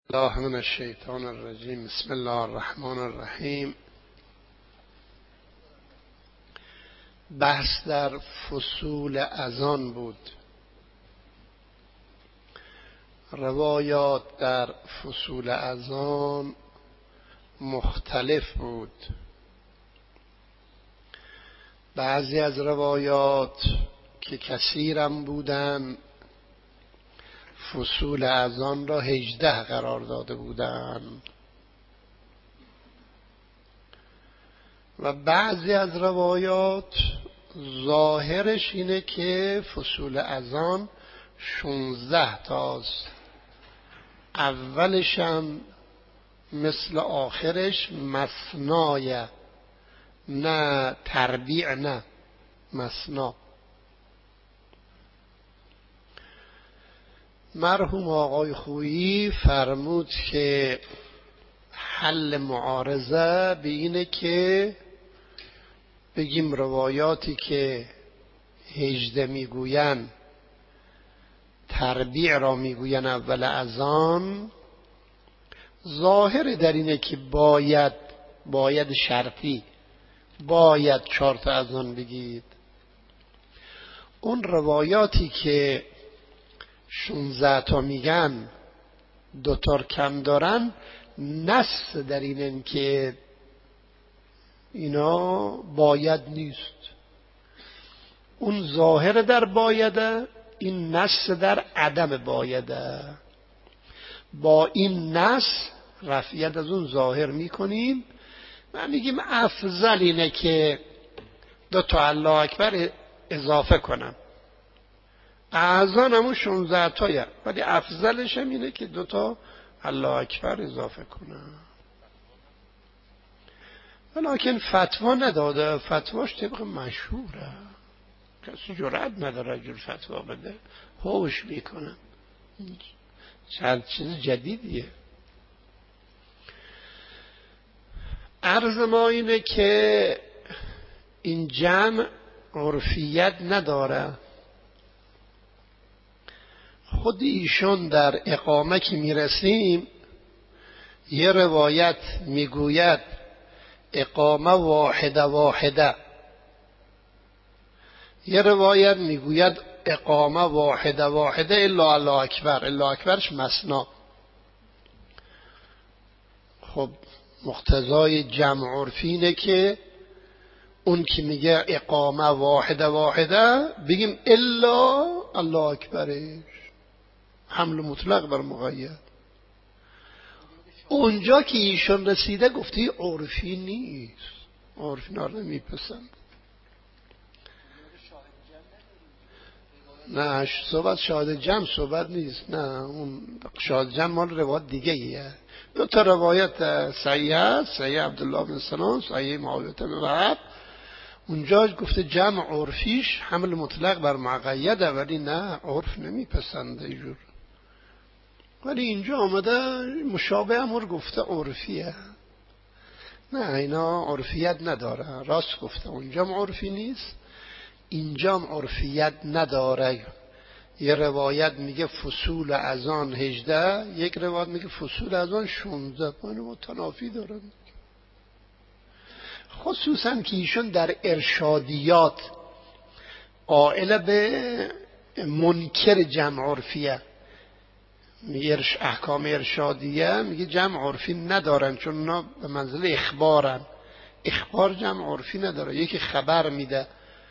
الله من الشیطان الرجیم. بسم الله الرحمن الرحیم. بحث در فصول اذان بود. روایات در فصول اذان مختلف بود. بعضی از روایات که کثیرم بودن فصول اذان را 18 قرار داده بودند و بعضی از روایات ظاهرش اینه که فصول اذان 16 تاست، اولش هم مثل آخرش مثنای، نه تربیع، نه مثنا. مرحوم آقای خویی فرمود که حل معارضه به اینه که بگیم روایاتی که 18 میگوین تربیع را میگوین اول اذان، ظاهر در اینه که باید شرطی، باید 4 تا اذان بگید. اون روایاتی که 16 تا میگن 2 تا کم دارن، نص در اینن که اینا باید نیست. اون ظاهر در بایده، این نص در عدم بایده. با این نص رفعیت از اون ظاهر میکنیم و میگیم افضل اینه که 2 تا الله اکبر اضافه کنم. اذان همون 16 تایه، ولی افضلش هم اینه که 2 تا الله اکبر اضافه کنم. ولیکن فتوا نداده، فتواش طبق مشهوره، کسی جرأت نداره جور فتوا بده، هوش میکنه، چند چیز جدیدیه. عرض ما اینه که این جمع عرفیت نداره. خود ایشون در اقامه که میرسیم یه روایت میگوید اقامه واحده واحده، یه روایت میگوید اقامه واحده واحده الا الله اکبر، الا اکبرش مثنا. خب مقتضای جمع عرفی اینه که اون که میگه اقامه واحده واحده بگیم الا الله اکبرش، حمل مطلق بر مقید. اونجا که ایشون رسیده گفتی عرفی نیست، عرفی نار نمیپسند. نه صحبت شاهد جمع صحبت نیست، نه اون شاهد جمع مال روایت دیگه ایه. 2 تا روایت صحیح هست، صحیح عبدالله بن سلام، صحیح معاویه بن وهب. اونجا گفته جمع عرفیش حمل مطلق بر مقیده، ولی نه عرف نمیپسنده اینجور. ولی اینجا آمده مشابه امر گفته عرفیه، نه اینا عرفیت نداره. راست گفته اونجا عرفی نیست، اینجا عرفیت نداره. یه روایت میگه فصول اذان 18، یک روایت میگه فصول اذان 16. متنافی دارن، خصوصا که ایشون در ارشادیات قائل به منکر جمع عرفیه. میگه احکام ارشادیه میگه جمع عرفی ندارن، چون اونا به منزله اخبارن. اخبار جمع عرفی نداره. یکی خبر میده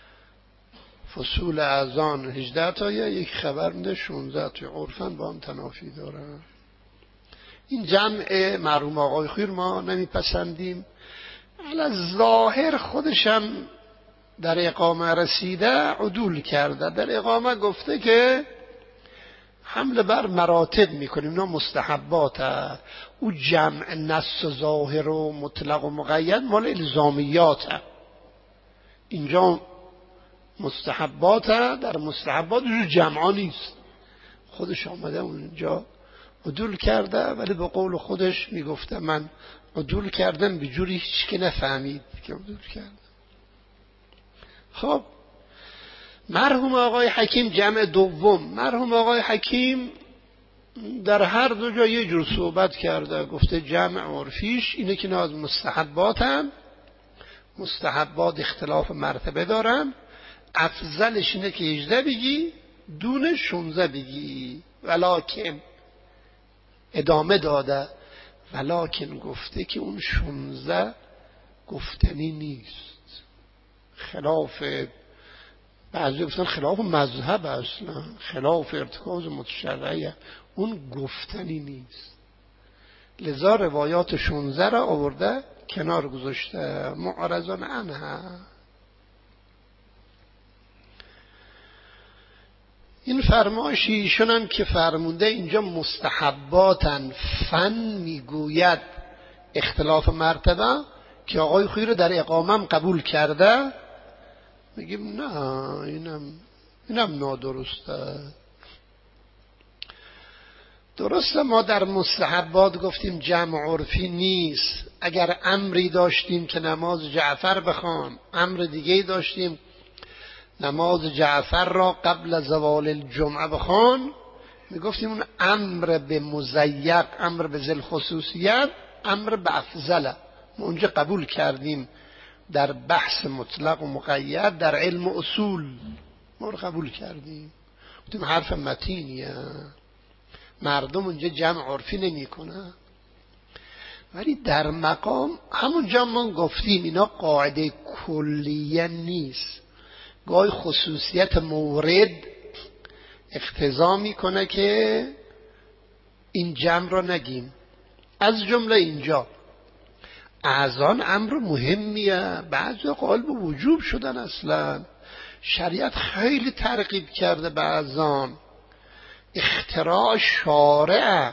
فصول اذان 18 تایه، یک خبر میده 16 تایه، عرفن با هم تنافی دارن. این جمع مرحوم آقای خویی ما نمیپسندیم. علی ظاهر خودشم در اقامه رسیده عدول کرده، در اقامه گفته که حمله بر مراتب میکنیم، اینا مستحباته. او جمع نص ظاهر و مطلق و مقید مال الزامیاته. اینجا مستحباته، در مستحبات جمعا نیست. خودش آمده اونجا عدول کرده، ولی به قول خودش میگفته من عدول کردم به جوری هیچ که نفهمید که عدول کردم. خب مرحوم آقای حکیم جمع دوم. مرحوم آقای حکیم در هر دو جا یه جور صحبت کرده. گفته جمع عرفیش اینه که از مستحباتن، مستحبات اختلاف مرتبه دارن، افضلش اینه که 18 بگی، دون 16 بگی. ولکن ادامه داده، ولکن گفته که اون 16 گفتنی نیست، خلاف بعضی گفتن خلاف مذهب اصلا، خلاف ارتکاز متشرعه، اون گفتنی نیست. لذا روایات 16 را آورده کنار گذاشته، معرضان عنها. این فرمایش ایشون هم که فرمونده اینجا مستحباتن، فن میگوید اختلاف مرتبه، که آقای خویی رو در اقامم قبول کرده، میگیم نه اینم نادرسته. درسته ما در مستحبات گفتیم جمع عرفی نیست. اگر امری داشتیم که نماز جعفر بخوان، امر دیگه داشتیم نماز جعفر را قبل زوال الجمعه بخوان، میگفتیم اون امر به مزیق، امر به ذل خصوصیت، امر به افضله. ما اونجا قبول کردیم در بحث مطلق و مقید در علم اصول، ما رو قبول کردیم، گفتیم حرف متینیه، مردم اونجا جمع عرفی نمی کنه. ولی در مقام همونجا ما گفتیم اینا قاعده کلیه نیست، گاهی خصوصیت مورد اقتضا میکنه که این جمع را نگیم. از جمله اینجا اذان امر مهمیه، بعضی قائل به وجوب شدن، اصلا شریعت خیلی ترغیب کرده به اذان، اختراع شارع.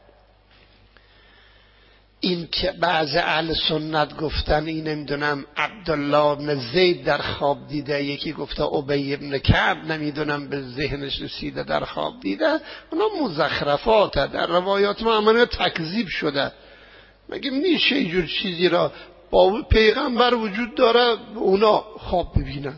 این که بعض اهل سنت گفتن این نمیدونم عبدالله بن زید در خواب دیده، یکی گفته ابی بن کعب نمیدونم به ذهنش رسیده در خواب دیده، اونا مزخرفاته، در روایات ما امانه تکذیب شده. مگه میشه اینجور چیزی را با پیغمبر وجود داره اونا خواب ببینن؟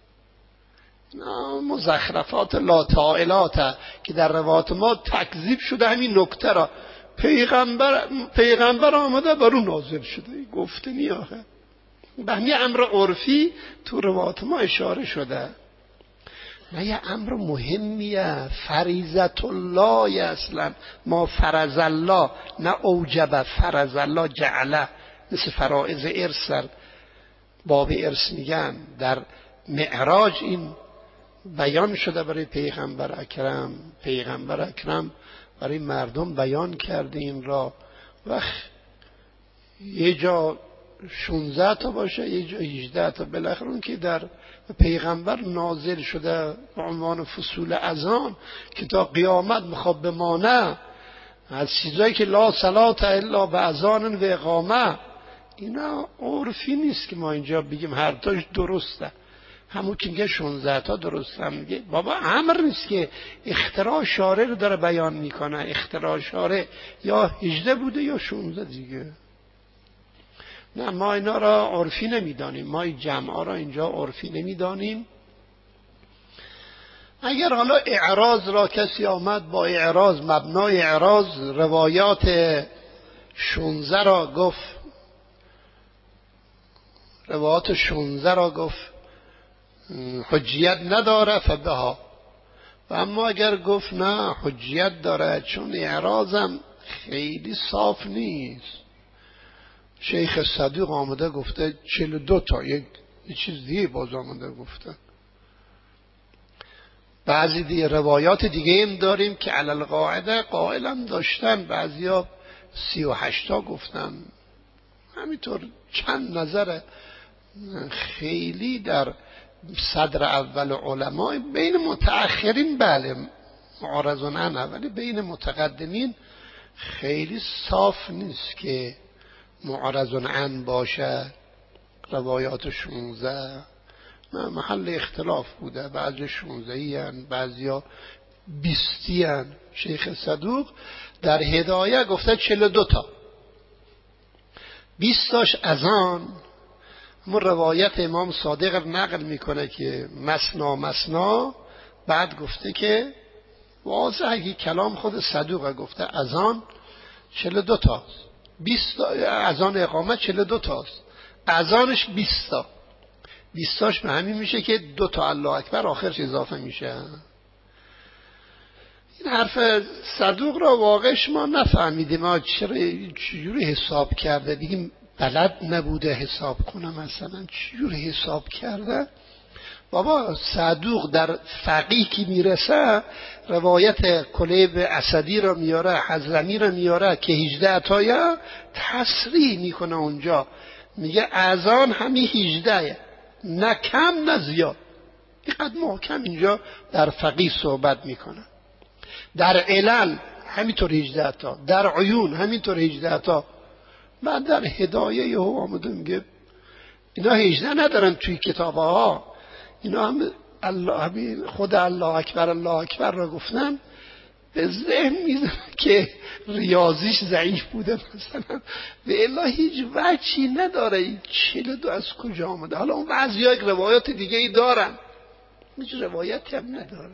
نه، مزخرفات لا طائلات که در روایات ما تکذیب شده. همین نکته را پیغمبر آمده بر اون نازل شده، گفته نیاخه. به همین امر عرفی تو روایات ما اشاره شده. نه یه امر مهمیه، فریضت الله اصلا، ما فرض الله، نه اوجب، فرض الله جعله، مثل فرائض ارث باب ارث میگن. در معراج این بیان شده برای پیغمبر اکرم برای مردم بیان کرده این را. وقت یه جا 16 تا باشه، یه جا 18 تا، بالاخره اون که در پیغمبر نازل شده به عنوان فصول اذان که تا قیامت میخواد بمانه، از چیزایی که لا صلات الا به اذان و اقامه، اینا عرفی نیست که ما اینجا بگیم هر تاش درسته. همون که میگه 16 تا درست هم میگه، بابا امر نیست که اختراع شارع رو داره بیان میکنه. اختراع شارع یا 18 بوده یا 16 دیگه. نه، ما اینا را عرفی نمیدانیم، ما این جمعا را اینجا عرفی نمیدانیم. اگر حالا اعراض را کسی آمد با اعراض، مبنای اعراض روایات 16 را گفت، روایات 16 را گفت حجیت نداره فبها، و اما اگر گفت نه حجیت داره چون اعراضم خیلی صاف نیست. شیخ صدوق آمده گفته 42 تا، یک چیز دیگه باز آمده گفته. بعضی دیگه روایات دیگه هم داریم که علل قاعده قائلم داشتن، بعضیا 38 تا گفتن. همینطور چند نظر خیلی در صدر اول علماء، بین متأخرین بله معارضون عنه، ولی بین متقدمین خیلی صاف نیست که معارضون عن باشه. روایات 16 محل اختلاف بوده، بعضی 16ی هن، بعضی ها 20ی هن. شیخ صدوق در هدایه گفته 42 تا، 20 تاش اذان. همون روایت امام صادق نقل میکنه که مسنا، بعد گفته که واضحه که کلام خود صدوقه، گفته اذان 42 تاست، 20 اذان اقامت 42 تاست، اذانش 20 تا، 20 تاش به همین میشه که 2 تا الله اکبر آخرش اضافه میشه. این حرف صدوق را واقعش ما نفهمیدیم، ما چجوری حساب کرده، بگیم بلد نبوده حساب کنه، مثلا چجوری حساب کرده. بابا صدوق در فقیه که میرسه روایت کلیب اسدی را میاره، حضرمی را میاره که 18 تایه، تصریح میکنه اونجا، میگه اذان همین 18 نه کم نه زیاد. اینقدر محکم اینجا در فقیه صحبت میکنه. در علل همینطور 18 تا، در عیون همینطور 18 تا. من در هدایه یهو آمده میگه اینا 18 ندارن توی کتابه ها، اینا هم خود الله اکبر را گفتن، به ذهن میزنه که ریاضیش ضعیف بوده مثلا، به الا هیچ وجهی نداره. 42 از کجا آمده؟ حالا اون بعضی ها روایات دیگه ای دارن، هیچ روایتی هم نداره.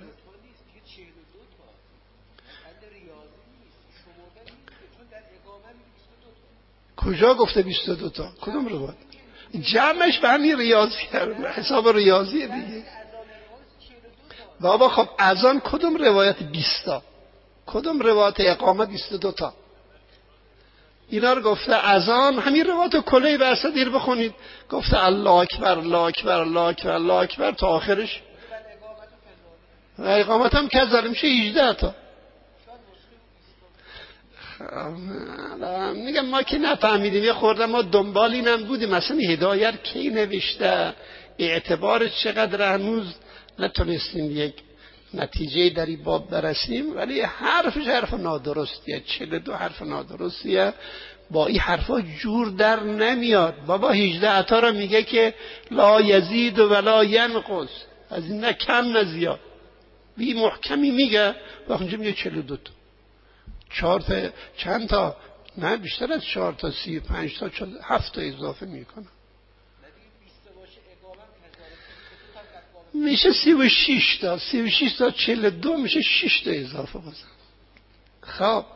کجا گفته 22 تا؟ کدوم روایت؟ جمعش به همین ریاضی کرده، حساب ریاضی دیگه. بابا خب اذان کدوم روایت 20 تا، کدوم روایت اقامت 22 تا؟ اینا رو گفته اذان همین روایت کلی بحثه دیر بخونید، گفته الله اکبر الله اکبر الله اکبر الله اکبر تا آخرش. و اقامت هم که زده میشه 18 تا. میگم ما که نفهمیدیم، یه خورده ما دنبال اینم بودیم مثلا هدایت کی نوشته، اعتبارش چقدر، هنوز نتونستیم یک نتیجه در این باب برسیم، ولی حرفش حرف نادرستیه، 42 حرف نادرستیه، با این حرفا جور در نمیاد. بابا 18 تا رو میگه که لا یزید ولا ینقص، از این نه کم نه زیاد، بی محکمی میگه، و اونجا میگه 42 تا، 4 تا چند تا، نه بیشتر از 4 تا، 35 تا، 7 تا اضافه میکنه، میشه 36 تا، 36 تا 42 میشه 6 تا اضافه بزن. خب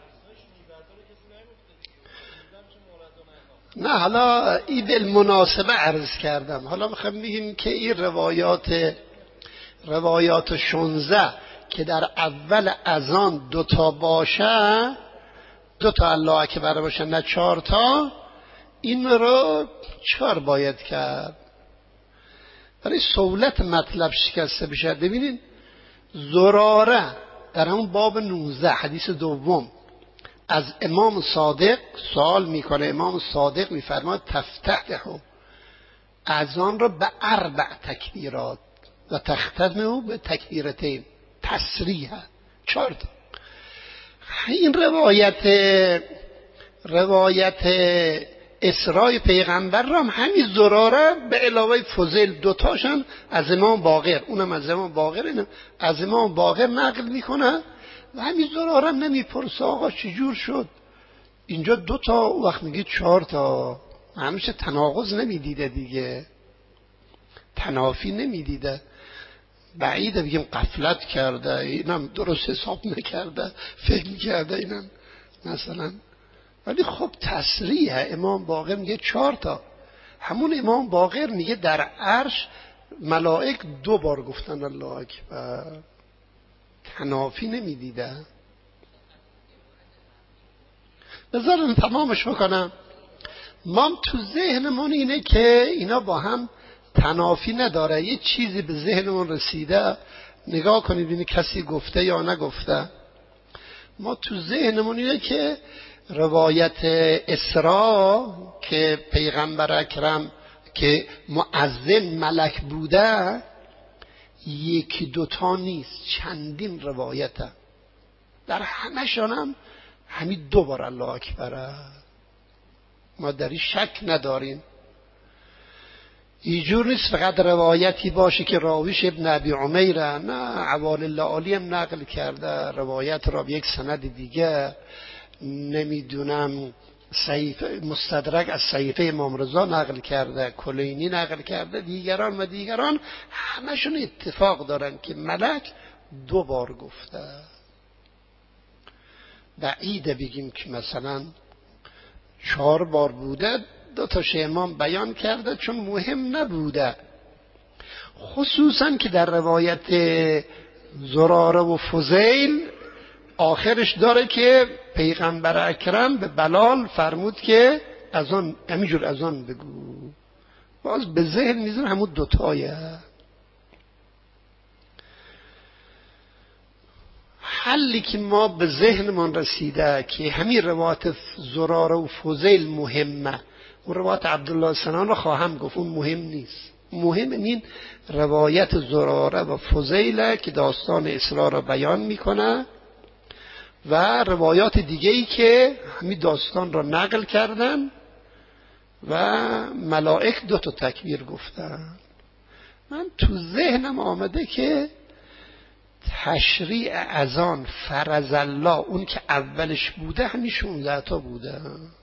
نه حالا این بالمناسبه عرض کردم، حالا میخوام بگیم که این روایات 16 که در اول اذان 2 تا باشه، 2 تا الله اکبر باشه نه 4 تا، این رو 4 باید کرد برای سهولت مطلب شکسته بشه. ببینید زراره در همون باب 19 حدیث دوم از امام صادق سوال میکنه، امام صادق میفرماید تفتتحو، اذان رو به 4 تکبیرات و تختمه به تکبیرتین، تصریح 4 تا. این روایت اسراء پیغمبر را همین زراره به علاوه فضیل 2 تاشم از امام باقر، اونم از امام باقر، اینم از امام باقر نقل میکنه، و همین زراره هم نمیپرسه آقا چجور شد اینجا 2 تا وقت میگه 4 تا. همیشه تناقض نمیدیده دیگه، تنافی نمیدیده، بعیده بگیم غفلت کرده، اینم درست حساب نکرده، فکر کرده اینم مثلا، ولی خب تصریح امام باقر میگه 4 تا. همون امام باقر میگه در عرش ملائک 2 بار گفتن الله اکبر، تنافی نمیدیده. بذارم تمامش بکنم. ما تو ذهنمون اینه که اینا با هم تنافی نداره، یه چیزی به ذهنمون رسیده، نگاه کنید ببینید کسی گفته یا نگفته. ما تو ذهنمون اینه که روایت اسراء که پیغمبر اکرم که مؤذن ملک بوده 1-2 تا نیست، چندین روایته، در همشان هم همین 2 بار الله اکبره. ما در این شک نداریم. اینجور نیست فقط روایتی باشه که راویش ابن ابی عمیره، نه، عوال الله عالی هم نقل کرده روایت را به یک سند دیگه، نمیدونم مستدرک از صحیفه امام رضا نقل کرده، کلینی نقل کرده، دیگران همشون اتفاق دارن که ملک 2 بار گفته. بعیده بگیم که مثلا 4 بار بوده، 2 تاش امام بیان کرده چون مهم نبوده. خصوصا که در روایت زراره و فضیل آخرش داره که پیغمبر اکرم به بلال فرمود که از آن همینجور از آن بگو. باز به ذهن میزن همون 2 تایه. حلی که ما به ذهنمان رسیده که همین روایت زراره و فضیل مهمه، و روایت عبدالله سنان رو خواهم گفت، اون مهم نیست. مهم این روایت زراره و فضیله که داستان اسراء را بیان میکنه و روایات دیگه‌ای که همین داستان را نقل کردن و ملائک 2 تا تکبیر گفتن. من تو ذهنم آمده که تشریع اذان فرض الله اون که اولش بوده همین 16 تا بوده،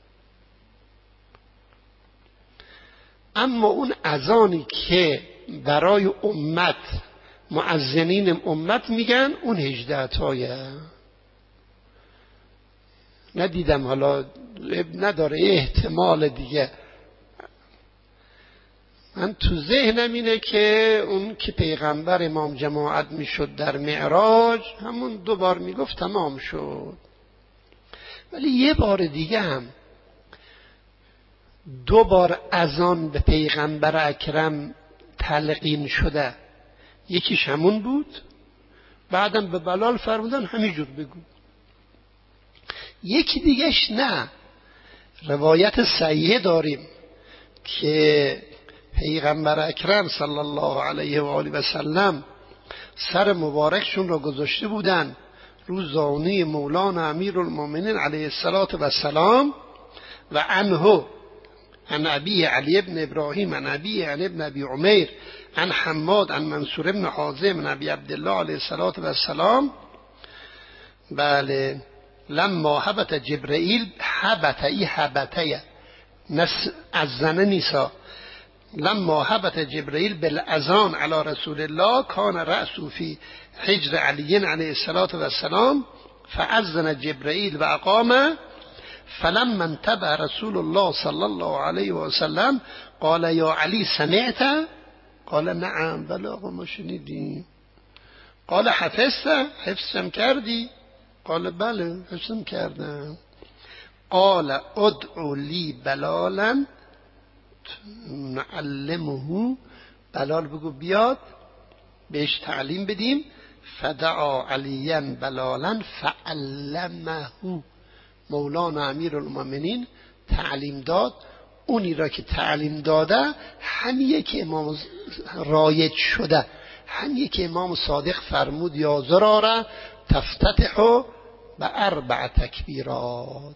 اما اون اذانی که برای امت مؤذنین امت میگن اون 18 تایه. ندیدم، حالا نداره احتمال دیگه. من تو ذهنم اینه که اون که پیغمبر امام جماعت میشد در معراج همون 2 بار میگفت تمام شد. ولی یه بار دیگه هم 2 بار اذان به پیغمبر اکرم تلقین شده، یکیش همون بود، بعدم به بلال فرمودن همینجور بگو. یکی دیگهش نه. روایت صحیحه داریم که پیغمبر اکرم صلی الله علیه و آله و سلم سر مبارکشون را گذاشته بودن رو زانوی مولانا امیرالمومنین علیه السلام و عنه عن ابی علی ابن ابراهیم عن ابی عن ابن ابی عمیر عن حماد عن منصور ابن حازم عن ابی عبدالله علیه السلام. بله، لما هبت جبرئیل هبته از زن نیسا، لما هبت جبرئیل بالاذان علی رسول الله کان رأسه فی حجر علی علیه السلام فاذن جبرئیل و اقام، فلما انتبه رسول الله صلی الله علیه و سلم قال یا علی سمعت؟ قال نعم، بله آقا ما شنیدیم. قال حفظم کردی؟ قال بله حفظم کردم. قال ادعو لی بلالا نعلمه، بلال بگو بیاد بهش تعلیم بدیم. فدعا علیاً بلالا فعلمه، مولانا امیرالمومنین تعلیم داد. اونی را که تعلیم داده همیه که امام رایج شده، همیه که امام صادق فرمود یا زراره تفتتحو به 4 تکبیرات.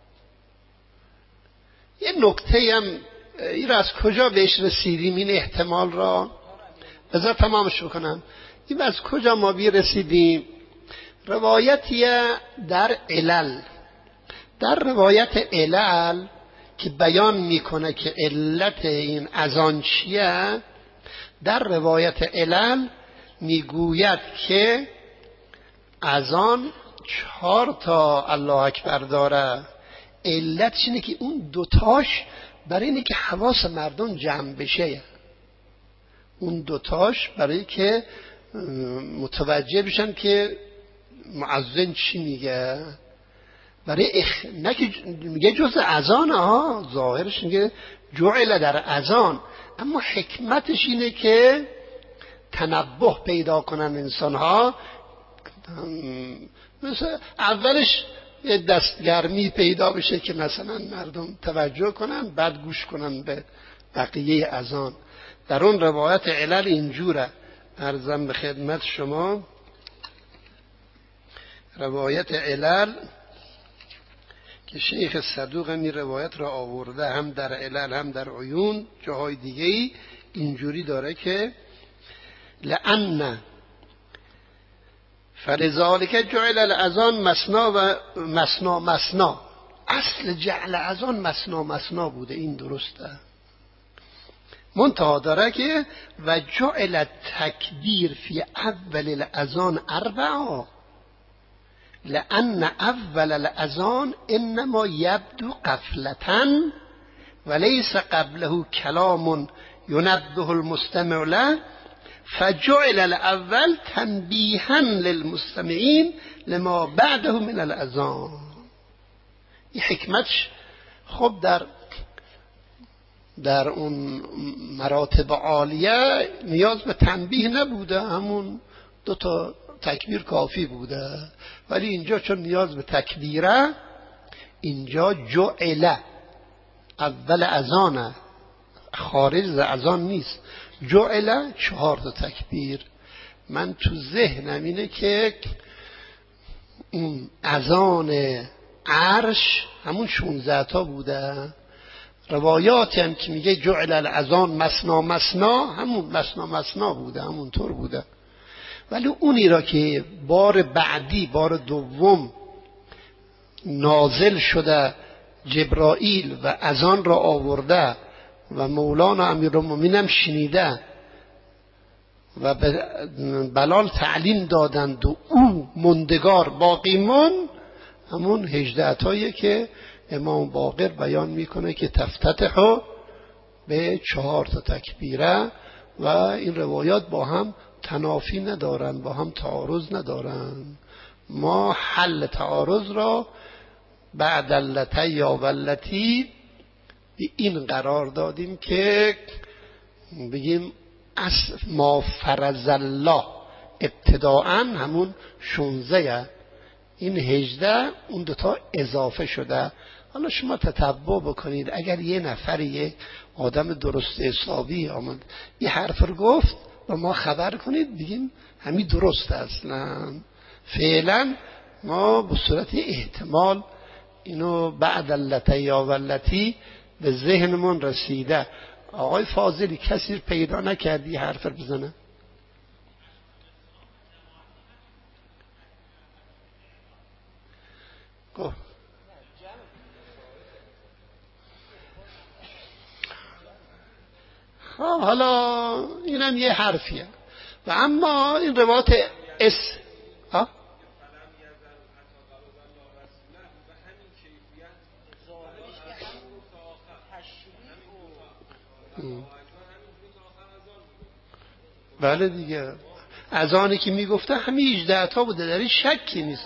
یه نکته هم این را از کجا بهش رسیدیم؟ این احتمال را بذار تمامش بکنم. این از کجا ما رسیدیم؟ روایتیه در علل، در روایت علل که بیان میکنه که علت این اذان چیه، در روایت علل میگوید که اذان 4 تا الله اکبر داره. علتش اینه که اون 2 تاش برای اینه که حواس مردم جمع بشه، اون 2 تاش برای که متوجه بشن که مؤذن چی میگه، برای نه که میگه جز اذان ها، ظاهرش میگه جعل در اذان، اما حکمتش اینه که تنبه پیدا کنن انسان ها. مثلا اولش یه دستگرمی پیدا بشه که مثلا مردم توجه کنن، بعد گوش کنن به بقیه اذان. در اون روایت علل اینجوره. عرضم به خدمت شما روایت علل که شیخ صدوق می روایت را آورده، هم در علل هم در عیون جاهای دیگه‌ای اینجوری داره که لأن فلذالک جعل الاذان مسنا و مسنا. اصل جعل اذان مسنا بوده، این درسته. منتها داره که و جعل تکبیر فی اول الاذان 4 لأن اول الاذان انما یبدو غفلة وليس قبله کلام ینبه المستمع له فجعل الاول تنبیها للمستمعین لما بعده من الاذان. این حکمتش خب در اون مراتب عالیه نیاز به تنبیه نبوده، همون 2 تا تکبیر کافی بوده، ولی اینجا چون نیاز به تکبیره اینجا جعل اول اذانه، خارج از اذان نیست، جعل 4 تا تکبیر. من تو ذهنم اینه که اون اذان عرش همون 16 تا بوده، روایاتی هم که میگه جعل الاذان مسنا مسنا همون مسنا مسنا بوده، همونطور بوده. ولی اونی را که بار بعدی، بار دوم نازل شده جبرائیل و اذان را آورده و مولانا امیرالمومنین هم شنیده و به بلال تعلیم دادند و او مندگار باقی من، همون 18 تاییه که امام باقر بیان میکنه که تفتتحو به 4 تا تکبیره و این روایات با هم تنافی ندارن، با هم تعارض ندارن. ما حل تعارض را بعد اللتی یا والتی به این قرار دادیم که بگیم ما فرض الله ابتداءً همون 16، این 18 اون 2 تا اضافه شده. حالا شما تتبع بکنید، اگر یه نفر، یه آدم درست حسابی آمد این حرف رو گفت و ما خبر کنید، بگیم همین درست اصلا. فعلا ما به صورت احتمال اینو بعد اللتی یا والتی به ذهنمون رسیده. آقای فاضلی کسی پیدا نکردی حرف بزنه؟ گفت حالا اینم یه حرفیه و اما این روایت ها بله دیگه، اذانی که میگفته همین 18 تا بوده، در این شکی نیست.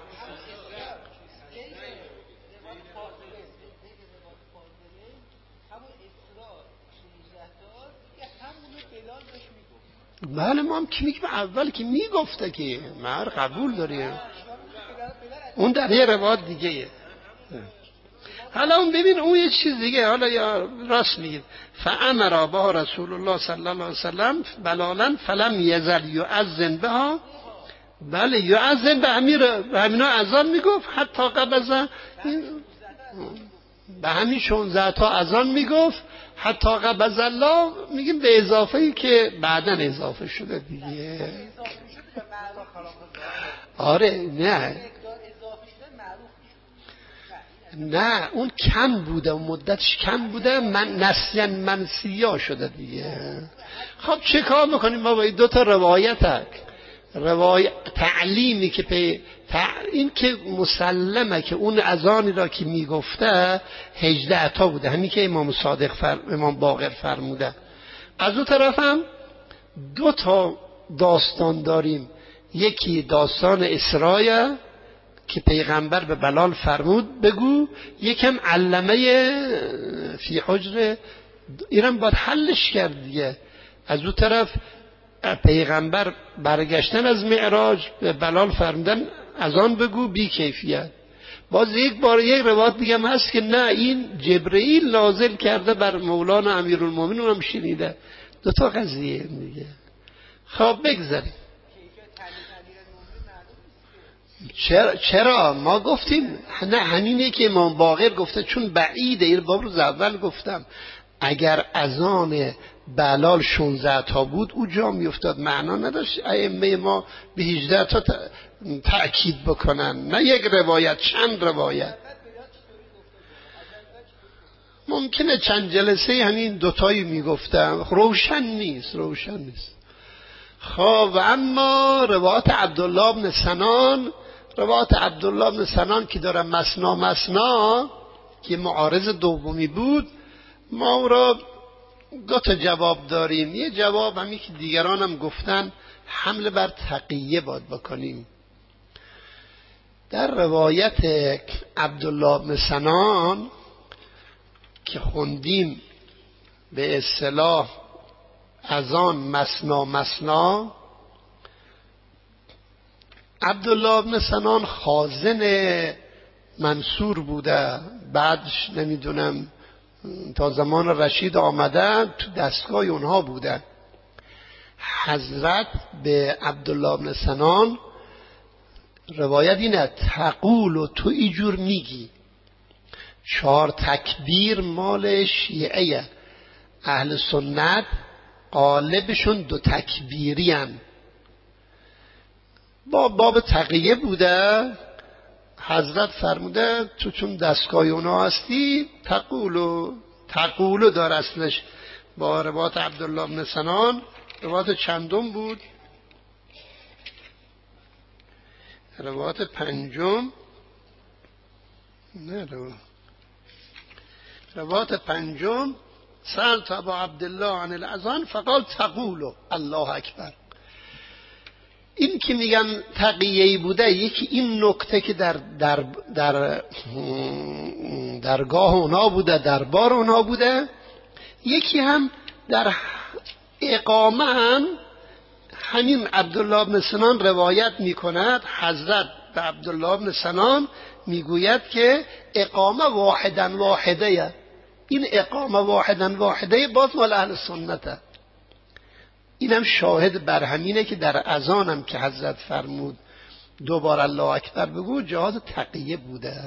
بله ما هم که اول که میگفته که ما قبول داریم، اون در یه روایت دیگه. حالا اون ببین اون یه چیز دیگه، حالا یا راست میگید فامر با رسول الله صلی الله علیه وسلم بلالا فلم یزل یؤذن بها، بله یؤذن به همینا اذان میگفت حتی قبض به همین 16 تا اذان میگفت حتی قبض الله، میگیم به اضافه ای که بعداً اضافه شده دیگه. آره نه اون کم بوده، اون مدتش کم بوده، نسیان منسیا شده دیگه. خب چه کار میکنیم ما با این 2 تا روایت تعلیمی که این که مسلمه که اون اذانی را که میگفته 18 تا بوده، همین که امام باقر فرموده. از اون طرف هم 2 تا داستان داریم، یکی داستان اسراء که پیغمبر به بلال فرمود بگو، یکم علمه فی حجر، اینم باید حلش کرد دیگه. از اون طرف پیغمبر برگشتن از معراج به بلال فرمودن از آن بگو بی کیفیت. باز یک روایت دیگه هست که نه این جبرئیل نازل کرده بر مولانا امیرالمومنین، اونم شنیده. 2 تا قضیه دیگه. خب بگذاریم. چرا ما گفتیم نه همینه که امام باقر گفته، چون بعیده، این باب روز اول گفتم اگر اذان بلال 16 تا بود او جا میافتاد، معنا نداشت ائمه ما به 18 تا تأکید بکنن، نه یک روایت، چند روایت. ممکنه چند جلسه همین دوتایی میگفتم، روشن نیست. خب اما روایت عبدالله بن سنان که داره مسنا که معارض دومی بود، ما او را دو تا جواب داریم. یه جواب همین که دیگران هم گفتن، حمله بر تقیه باید بکنیم. در روایت عبدالله بن سنان که خوندیم به اصطلاح از آن مسنا، عبدالله بن سنان خازن منصور بوده، بعدش نمیدونم تا زمان رشید آمدن تو دستگاه اونها بوده. حضرت به عبدالله بن سنان روایت اینه تقول و تو اینجور میگی. 4 تکبیر مال شیعه، اهل سنت غالبشون 2 تکبیری هن. با باب تقیه بوده، حضرت فرموده تو چون دستگاه اونا هستی تقولو دار اصلش. با روایت عبدالله بن سنان روایت چندم بود؟ روایت 5. نه روایت 5. سألت ابا عبدالله عن الاذان فقال تقولو الله اکبر. این که میگن تقیه‌ای بوده، یکی این نکته که در درگاه اونا بوده، دربار اونا بوده، یکی هم در اقامه هم همین عبدالله بن سنان روایت میکند. حضرت به عبدالله بن سنان میگوید که اقامه واحده. این اقامه واحده باز مال اهل سنته. اینم شاهد بر همینه که در اذان هم که حضرت فرمود 2 بار الله اکبر بگو، جهاز تقیه بوده.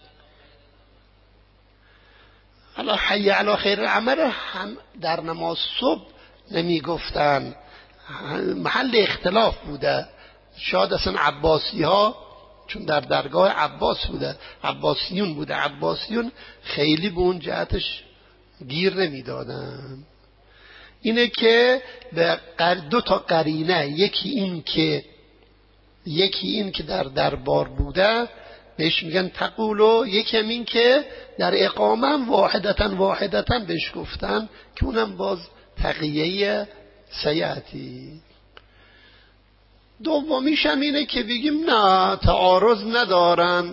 حالا حی علی خیر العمل هم در نماز صبح نمی گفتن، محل اختلاف بوده. شاید اصلا عباسی ها، چون در درگاه عباسیون بوده، عباسیون خیلی به اون جهتش گیر نمی دادن. اینه که به 2 تا قرینه، یکی این که در دربار بوده بهش میگن تقولو، یکی هم این که در اقامه هم واحدتاً بهش گفتن که اونم باز تقیه سیعتی. دومیش هم اینه که بگیم نه تعارض ندارن.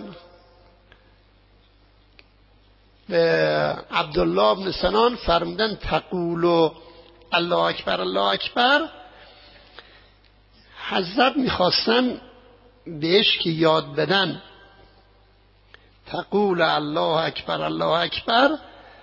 به عبدالله بن سنان فرمودن تقولو الله اکبر. حضرت میخواستن بهش که یاد بدن تقول الله اکبر،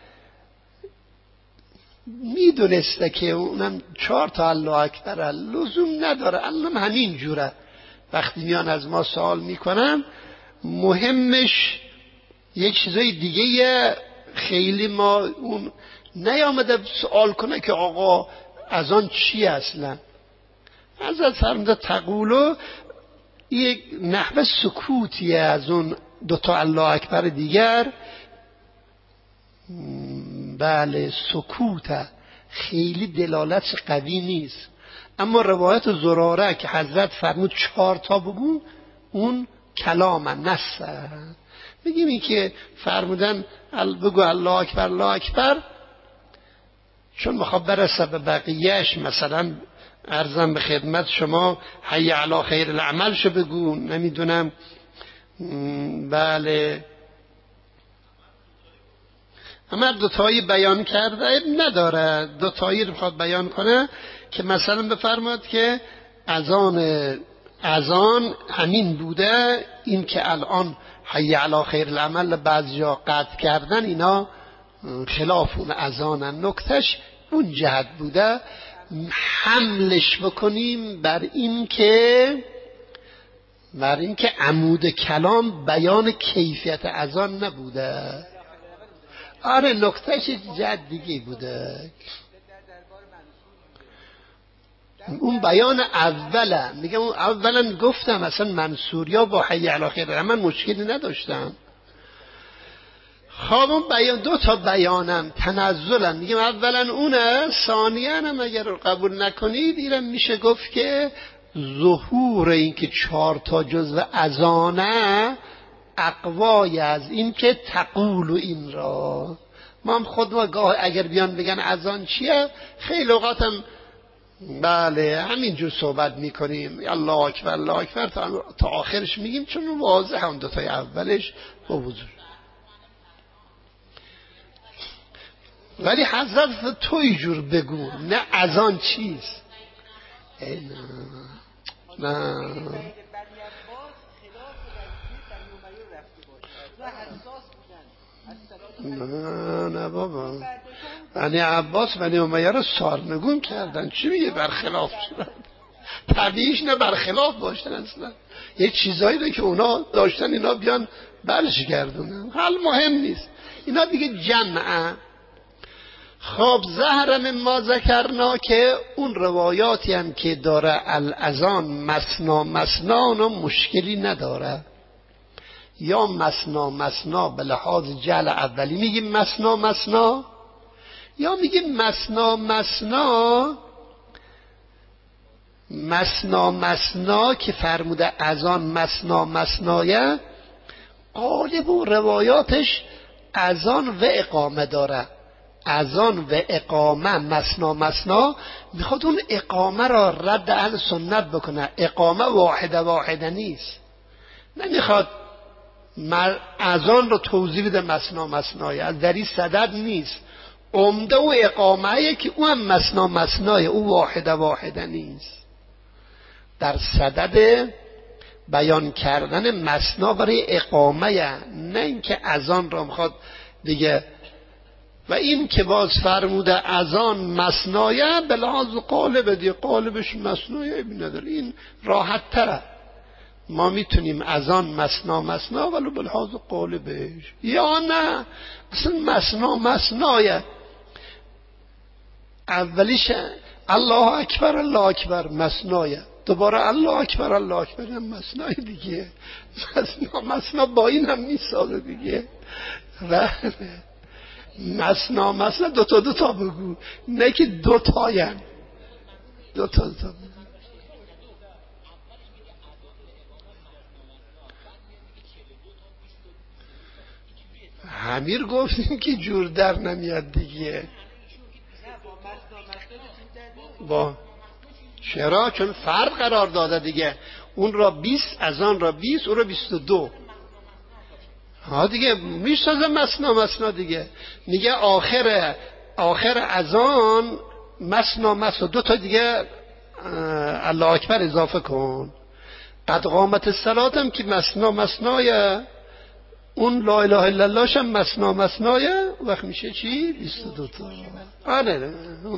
میدونسته که اونم 4 تا الله اکبر لزوم نداره، الان همین جوره. وقتی میان از ما سوال میکنن مهمش یک چیزای دیگه، خیلی ما اون نیامده سوال کنه که آقا از آن چی اصلا. حضرت فرموده تقولو یک نحوه سکوتیه از اون 2 تا الله اکبر دیگر. بله سکوته، خیلی دلالت قوی نیست. اما روایت زراره که حضرت فرمود 4 تا بگو، اون کلام نصه. بگیم این که فرمودن بگو الله اکبر چون میخواد برسه به بقیهش، مثلا عرضم به خدمت شما حی علی خیر العمل شو بگو، نمیدونم بله اما 2 تایی بیان کرده نداره. 2 تایی رو بخواد بیان کنه که مثلا بفرماد که اذان همین بوده، این که الان حی علی خیر العمل بعضی جا قطع کردن، اینا خلاف اون اذانن. نکتش اون جهت بوده. حملش بکنیم بر این که عمود کلام بیان کیفیت اذان نبوده. آره نکتهش جهت دیگه بوده. اون بیان اوله، میگم اون اولا گفتم اصلا منصوریا با حی علی خیر العمل مشکلی نداشتن. خب اون بیان، دو تا بیانم تنزلن میگم، اولا اونه، ثانیاً هم اگر قبول نکنید اینم میشه گفت که ظهور این که 4 تا جزو اذانه اقوای از این که تقول و این را ما هم خود ما گاه اگر بیان بگن اذان چیه، خیلی اوقاتم بله همینجور صحبت میکنیم، الله اکبر الله اکبر تا آخرش میگیم، چون واضح هم دوتای اولش با وجود. ولی حضرت تو اینجور بگو، نه اذان چیست. نه نه بابا، بنی عباس بنی امیه رو سارنگون کردن، چی میگه برخلاف شدن؟ طبیعیش نه برخلاف باشن، اصلا یه چیزایی رو که اونا داشتن اینا بیان برش گردونن، حال مهم نیست. اینا دیگه جمعه. خب زهر ما ذکرنا که اون روایاتی هم که داره الاذان مسنا مسنا مشکلی نداره، یا مسنا مسنا به لحاظ جعل اولی میگیم مسنا مسنا، یا میگیم مسنا مسنا مسنا مسنا که فرموده اذان مسنا مسنایه، غالب و روایاتش اذان و اقامه داره. اذان و اقامه مسنا مسنا، میخواد اون اقامه را رد اهل سنت بکنه. اقامه واحده واحده نیست، نمیخواد اذان رو توضیح بده مسنا مسنای، از در این صدد نیست. عمده و اقامه که او هم مسنا مسنای، او واحده واحده نیست، در صدد بیان کردن مسنا برای اقامه، نه اینکه اذان را میخواد دیگه. و این که باز فرموده اذان مسنایه به لحاظ قالب دیگه، قالبش مسنایه ابی نداره، این راحت تره. ما میتونیم اذان مسنا مسنا ولو به لحاظ قالبش، یا نه اصلا مسنا مسنایه، اولیش الله اکبر الله اکبر مسنایه، دوباره الله اکبر الله اکبر هم مسنای دیگه. مسنا مسنا با این هم میساله دیگه. مسنا مسنا دوتا بگو، نه که دوتاین، دوتا بگو. همیر گفتیم که جور در نمیاد دیگه. با چرا؟ چون فرق قرار داده دیگه، اون را 20، اذان را 20، اون را 22. ها دیگه میسازه مسنا مسنا دیگه. میگه آخر اذان مسنا مسنا، 2 تا دیگه الله اکبر اضافه کن. قد قامت الصلاه هم که مسنا مسنایه، اون لا اله الا الله شم مسنا مسنایه، وقت میشه چی؟ 22 تا. آره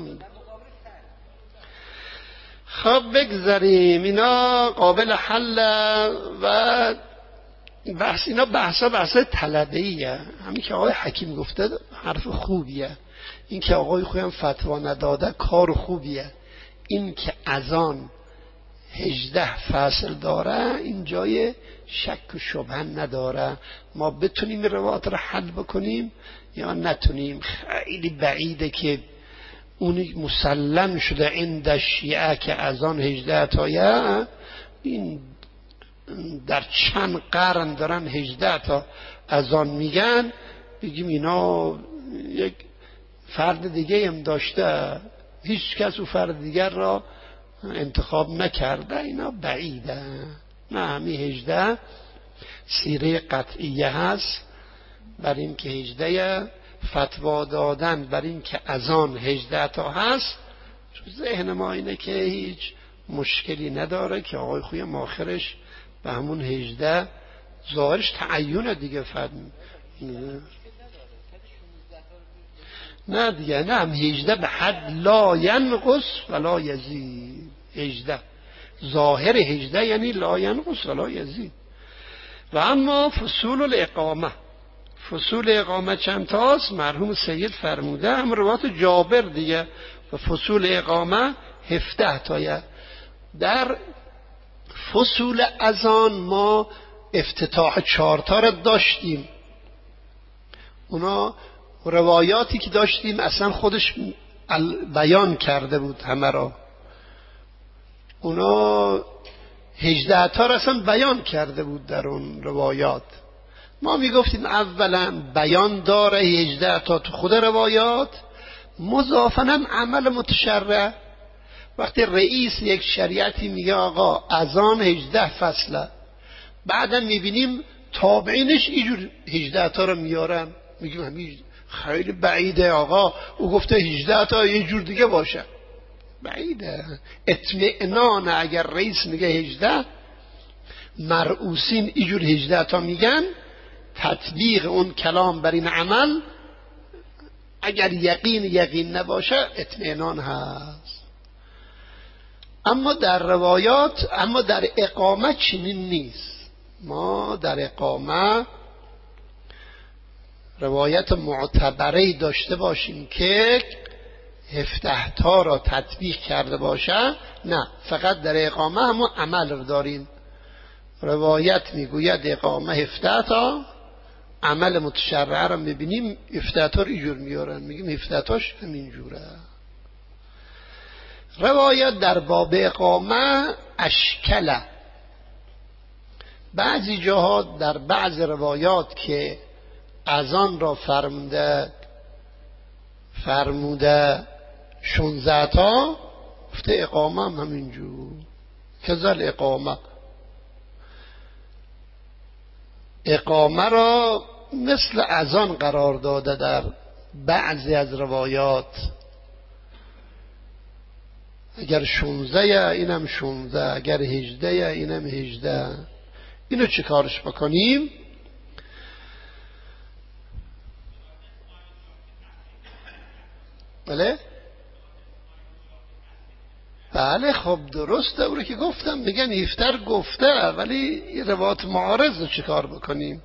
خب بگذاریم، اینا قابل حل و بحث، اینا بحث طلبه‌ایه. همین که آقای حکیم گفته حرف خوبیه، این که آقای خویم فتوا نداده کار خوبیه. این که اذان 18 فصل داره این جای شک و شبهه نداره. ما بتونیم روایات رو حل بکنیم یا نتونیم، خیلی بعیده که اون مسلم شده عند شیعه که اذان 18 تایه. این در چند قرن دارن 18 تا اذان میگن، بگیم اینا یک فرد دیگه هم داشته، هیچ کس او فرد دیگر را انتخاب نکرده، اینا بعیده. نه همین 18 سیره قطعیه هست بر این که 18 فتوا دادن بر این که اذان 18 تا هست. ذهن ما اینه که هیچ مشکلی نداره که آقای خویم آخرش به همون 18 ظاهرش تعیونه دیگه. نه دیگه، نه هم 18 به حد لا ینقص ولا یزید. 18 ظاهر 18 یعنی لا ینقص ولا یزید. و اما فصول الاقامه، فصول اقامه چند تاست؟ مرحوم سید فرموده، هم روایت جابر دیگه. و فصول اقامه 17 تایه. در فصول اذان ما افتتاح 4 تا را داشتیم. اونا روایاتی که داشتیم اصلا خودش بیان کرده بود همه را. اونا 18 تا را اصلا بیان کرده بود در اون روایات. ما میگفتیم اولا بیان داره 18 تا تو خود روایات، مضافاً عمل متشرع. وقتی رئیس یک شریعتی میگه آقا اذان 18 فصله، بعدا میبینیم تابعینش اینجور 18 تا رو میارن، میگیم همین خیلی بعیده آقا او گفته 18 تا یه جور دیگه باشه، بعیده. اطمئنان اگر رئیس میگه 18، مرئوسین اینجور 18 تا میگن، تطبیق اون کلام بر این عمل اگر یقین نباشه اطمئنان هست. اما در روایات، اما در اقامه چنین نیست. ما در اقامه روایت معتبری داشته باشیم که 17 تا را تطبیق کرده باشه، نه، فقط در اقامه همون عمل رو داریم. روایت میگوید اقامه 17 تا، عمل متشرع را میبینیم 17 تا رو اینجور میارن، میگیم 17 تاش همین جوره. روایت در باب اقامه اشکله، بعضی جاها در بعض روایات که اذان را فرموده 16 تا، گفته اقامه هم همینجور. کذل اقامه را مثل اذان قرار داده در بعضی از روایات. اگر 16 اینم 16، اگر 18 اینم 18. اینو چه کارش بکنیم؟ بله خب درسته، اون رو که گفتم، میگن 17 گفته، ولی روایات معارض رو چه کار بکنیم؟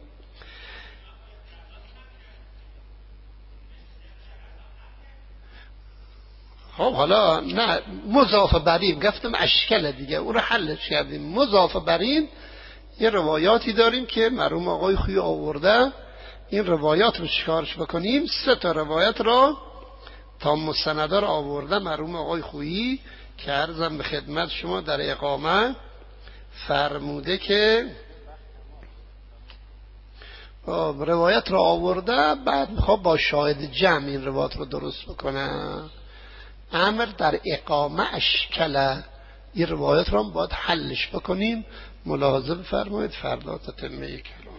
خب حالا نه مضاف بریم، گفتم اشکال دیگه، اون رو حلش کردیم. مضاف بریم یه روایاتی داریم که مرحوم آقای خویی آورده، این روایات رو چیکارش بکنیم؟ 3 تا روایت را تا مستنده را آورده مرحوم آقای خویی که عرضم به خدمت شما در اقامه فرموده که روایت را آورده، بعد میخواد با شاهد جمع این روایت رو درست بکنه. امر در اقامه اشکله، این روایت را باید حلش بکنیم. ملاحظه بفرمایید، فردا تتمه کلام.